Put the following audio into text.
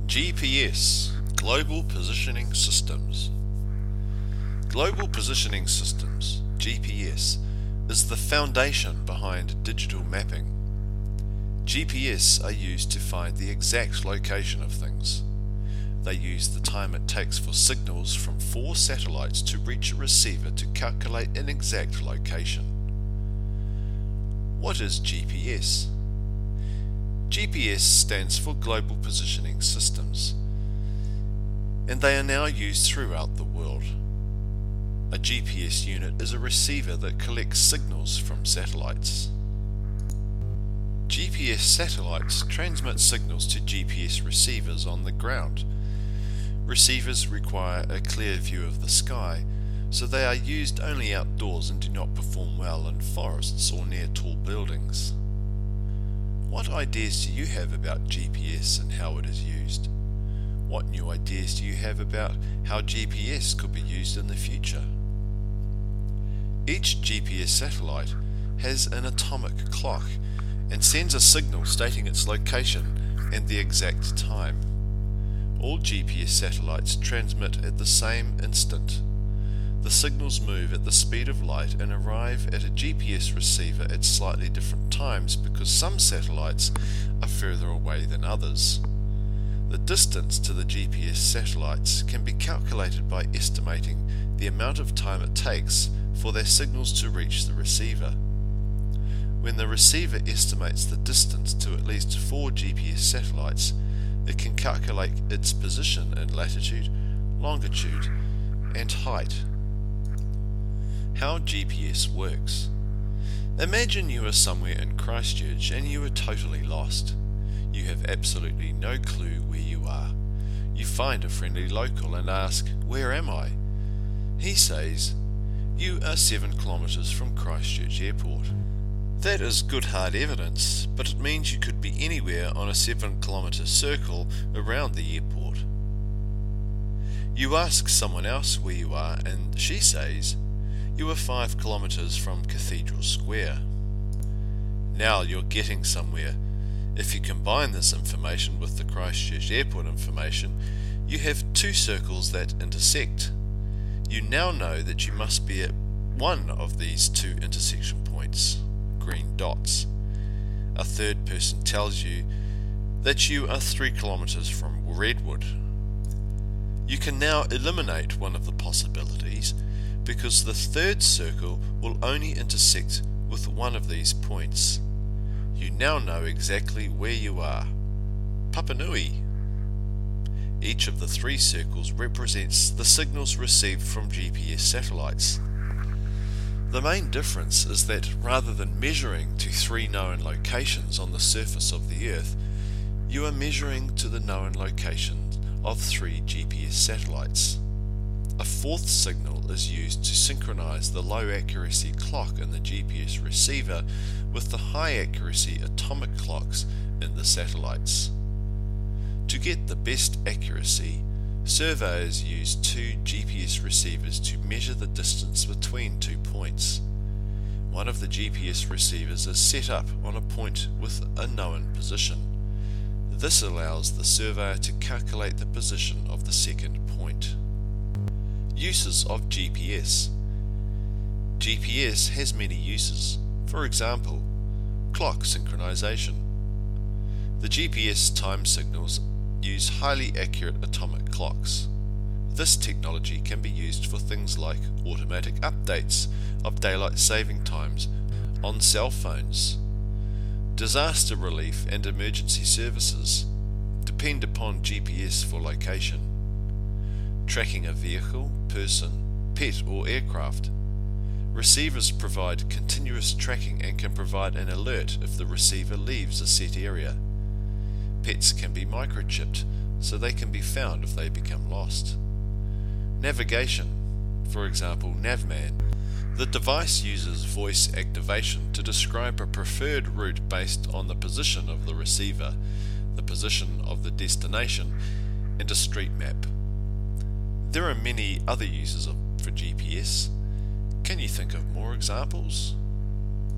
GPS, Global Positioning Systems. Global Positioning Systems, GPS, is the foundation behind digital mapping. GPS are used to find the exact location of things. They use the time it takes for signals from 4 satellites to reach a receiver to calculate an exact location. What is GPS? GPS stands for Global Positioning Systems, and they are now used throughout the world. A GPS unit is a receiver that collects signals from satellites. GPS satellites transmit signals to GPS receivers on the ground. Receivers require a clear view of the sky, so they are used only outdoors and do not perform well in forests or near tall buildings. What ideas do you have about GPS and how it is used? What new ideas do you have about how GPS could be used in the future? Each GPS satellite has an atomic clock and sends a signal stating its location and the exact time. All GPS satellites transmit at the same instant. The signals move at the speed of light and arrive at a GPS receiver at slightly different times because some satellites are further away than others. The distance to the GPS satellites can be calculated by estimating the amount of time it takes for their signals to reach the receiver. When the receiver estimates the distance to at least 4 GPS satellites, it can calculate its position in latitude, longitude, and height. How GPS works. Imagine you are somewhere in Christchurch and you are totally lost. You have absolutely no clue where you are. You find a friendly local and ask, "Where am I?" He says, "You are 7 kilometres from Christchurch Airport." That is good hard evidence, but it means you could be anywhere on a 7-kilometre circle around the airport. You ask someone else where you are and she says, "You are 5 kilometres from Cathedral Square." Now you're getting somewhere. If you combine this information with the Christchurch Airport information, you have 2 circles that intersect. You now know that you must be at one of these 2 intersection points, green dots. A third person tells you that you are 3 kilometres from Redwood. You can now eliminate one of the possibilities because the third circle will only intersect with one of these points. You now know exactly where you are. Papanui. Each of the 3 circles represents the signals received from GPS satellites. The main difference is that rather than measuring to 3 known locations on the surface of the Earth, you are measuring to the known location of 3 GPS satellites. A 4th signal is used to synchronize the low accuracy clock in the GPS receiver with the high accuracy atomic clocks in the satellites. To get the best accuracy, surveyors use 2 GPS receivers to measure the distance between 2 points. One of the GPS receivers is set up on a point with a known position. This allows the surveyor to calculate the position of the second point. Uses of GPS. GPS has many uses. For example, clock synchronization. The GPS time signals use highly accurate atomic clocks. This technology can be used for things like automatic updates of daylight saving times on cell phones. Disaster relief and emergency services depend upon GPS for location. Tracking a vehicle, person, pet or aircraft. Receivers provide continuous tracking and can provide an alert if the receiver leaves a set area. Pets can be microchipped so they can be found if they become lost. Navigation, for example Navman. The device uses voice activation to describe a preferred route based on the position of the receiver, the position of the destination, and a street map. There are many other uses for GPS. Can you think of more examples?